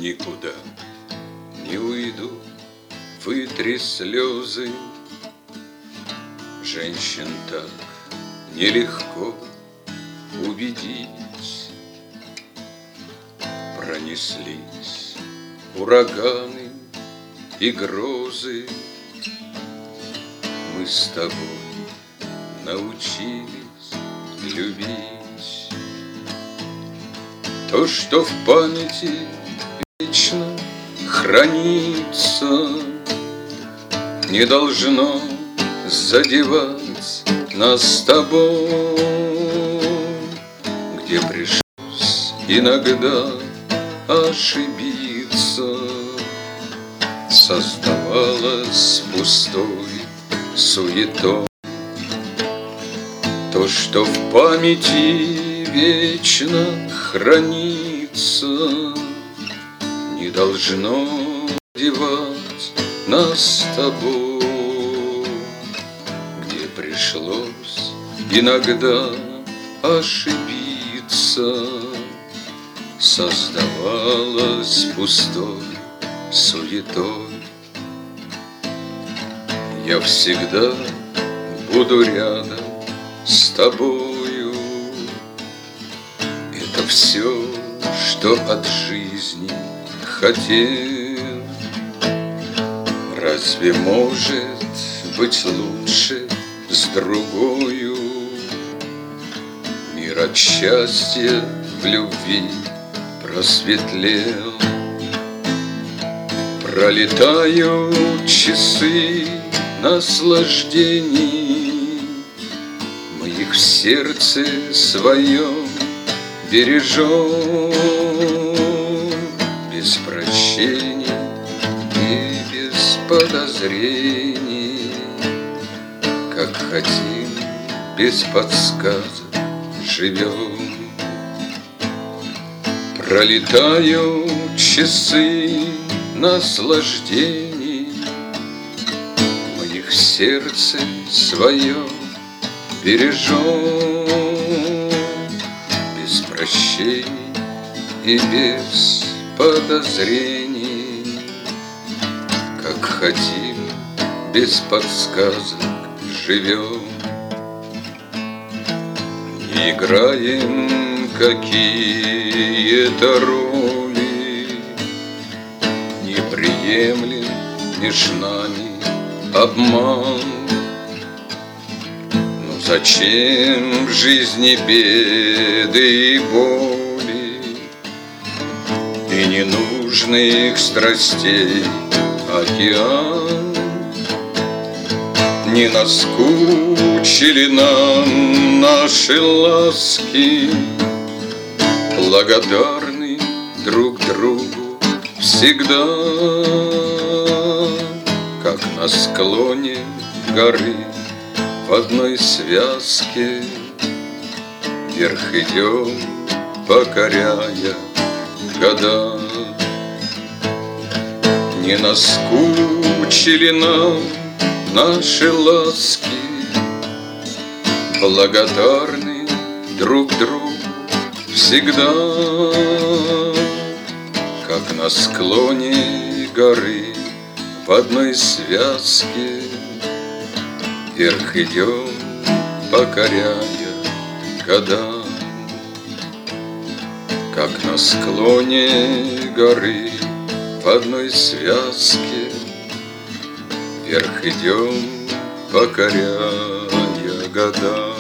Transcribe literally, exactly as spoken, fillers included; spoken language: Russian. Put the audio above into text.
никуда не уйду, вытри слезы. Женщин так нелегко убедить. Пронеслись ураганы и грозы. Мы с тобой научились любить. То, что в памяти вечно хранится, не должно задевать нас с тобой. Где пришлось иногда ошибиться, создавалось пустой суетой. То, что в памяти вечно хранится, не должно девать нас с тобой. Где пришлось иногда ошибиться, создавалось пустой суетой. Я всегда буду рядом с тобою. Это все, что от жизни хотел. Разве может быть лучше с другою? Мир от счастья в любви просветлел. Пролетают часы наслаждений, мы их в сердце своем бережем. Без прощений и без подозрений, как хотим, без подсказок живем. Пролетают часы наслаждений, мы их в сердце своем бережем. Без прощений и без подозрений, как хотим, без подсказок живем. Не играем какие-то роли, не приемлем меж нами обман. Но зачем в жизни беды и боли и ненужных страстей океан? Не наскучили нам наши ласки, благодарны друг другу всегда, как на склоне горы в одной связке. Вверх идем, покоряя года. Не наскучили нам наши ласки, благодарны друг другу всегда, как на склоне горы в одной связке. Вверх идем, покоряя года, как на склоне горы в одной связке. Вверх идем, покоряя года.